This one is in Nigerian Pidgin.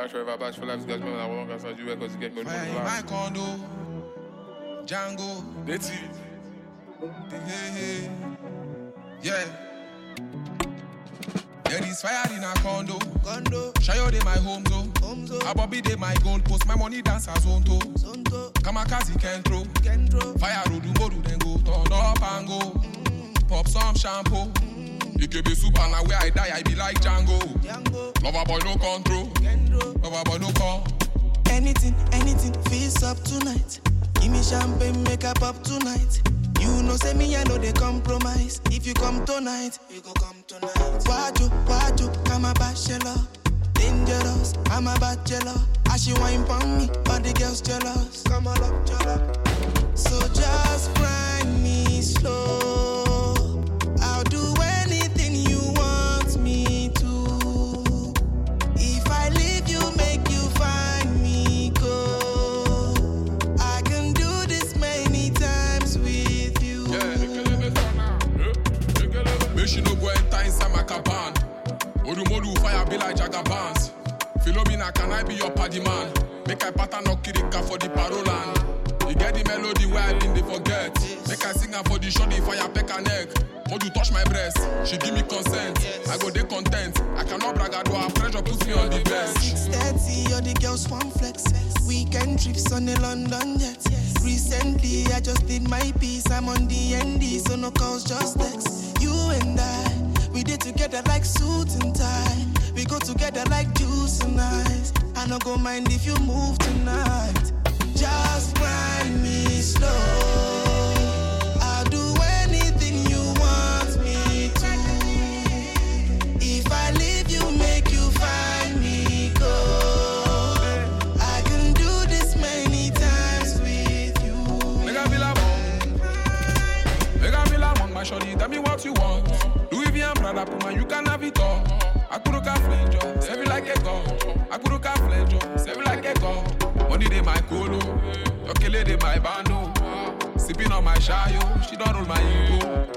Bash forever, bash for life. Guys, remember that one guys you because you get me. Fire in my condo, Django. Let's see. Hey. Yeah. There is fire in a condo. Shayo de my home zone. Abobi de my gold post. My money dance as Zonto. Kamakazi Kentro. Fire road modu then go turn up and go. Pop some shampoo. It could be super now where I die I be like Django. Lover boy no control. Lover boy no call. Anything, feels up tonight. Give me champagne, make up tonight. You know, say me, I know they compromise. If you come tonight, you go come tonight. Waju, I'm a bachelor. Dangerous, I'm a bachelor. As she wine pon me, all the girls jealous. Come on up, jealous. So just grind me slow. I'll do anything you want me to. If I leave you, make you find me go. I can do this many times with you. Make she no go enter inside my caban. Modu fire be like Jagabans. Philomena, can I be your paddy man? Make I pattern no kirika for the paroland. You get the melody where I been they forget. Make I sing her for the shoddy fire peck and egg. Modu touch my breast, she give me consent. I go dey content. I cannot brag at her pressure put me on the bench. Steady, all the girls want flex. Weekend trips on the London jet. Recently, I just did my piece. I'm on the ND, so no calls, just text. You and I, we did together like suit and tie. We go together like juice and ice. I no go mind if you move tonight. Just grind me slow. I'll do anything you want me to. If I leave you, make you find me go. I can do this many times with you. Make I feel like one, my shorty, tell me what you want. Louis V and Prada, Puma, you can have it all. I could have flanger, save it like a god. I could have flanger, save it like a god. Money de my colo, your kele de my bando. Sipping on my shayo, she don't roll my ego.